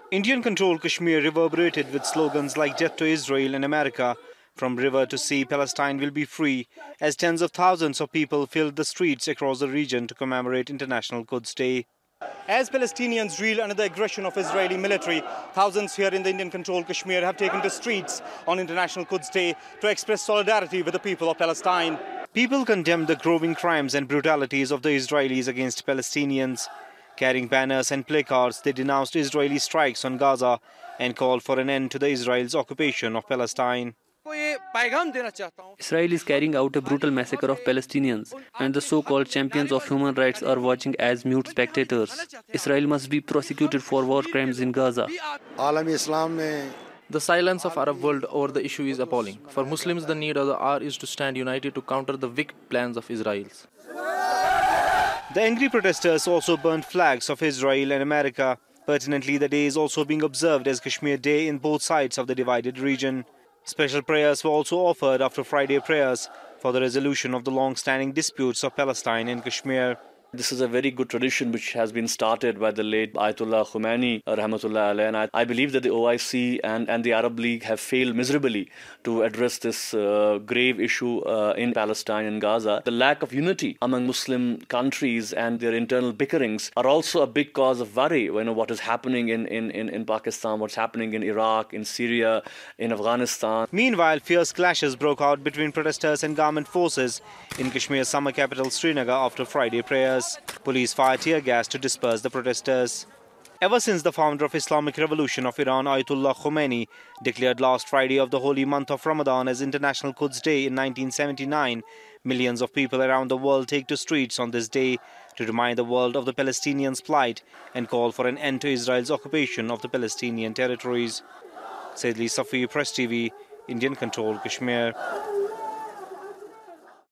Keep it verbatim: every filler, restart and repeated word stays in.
Indian-controlled Kashmir reverberated with slogans like "Death to Israel" and "America." From river to sea, Palestine will be free, as tens of thousands of people filled the streets across the region to commemorate International Quds Day. As Palestinians reel under the aggression of Israeli military, thousands here in the Indian-controlled Kashmir have taken to streets on International Quds Day to express solidarity with the people of Palestine. People condemned the growing crimes and brutalities of the Israelis against Palestinians. Carrying banners and placards, they denounced Israeli strikes on Gaza and called for an end to the Israel's occupation of Palestine. Israel is carrying out a brutal massacre of Palestinians, and the so-called champions of human rights are watching as mute spectators. Israel must be prosecuted for war crimes in Gaza. The silence of Arab world over the issue is appalling. For Muslims, the need of the hour is to stand united to counter the wicked plans of Israel. The angry protesters also burnt flags of Israel and America. Pertinently, the day is also being observed as Kashmir Day in both sides of the divided region. Special prayers were also offered after Friday prayers for the resolution of the long-standing disputes of Palestine and Kashmir. This is a very good tradition which has been started by the late Ayatollah Khomeini, rahmatullah alayhi, and I, I believe that the O I C and, and the Arab League have failed miserably to address this uh, grave issue uh, in Palestine and Gaza. The lack of unity among Muslim countries and their internal bickerings are also a big cause of worry. You know, what is happening in, in, in, in Pakistan, what's happening in Iraq, in Syria, in Afghanistan. Meanwhile, fierce clashes broke out between protesters and government forces in Kashmir's summer capital Srinagar after Friday prayers. Police fired tear gas to disperse the protesters. Ever since the founder of Islamic Revolution of Iran, Ayatollah Khomeini, declared last Friday of the holy month of Ramadan as International Quds Day in nineteen seventy-nine, millions of people around the world take to streets on this day to remind the world of the Palestinians' plight and call for an end to Israel's occupation of the Palestinian territories. Saidli Safi, Press T V, Indian-controlled Kashmir.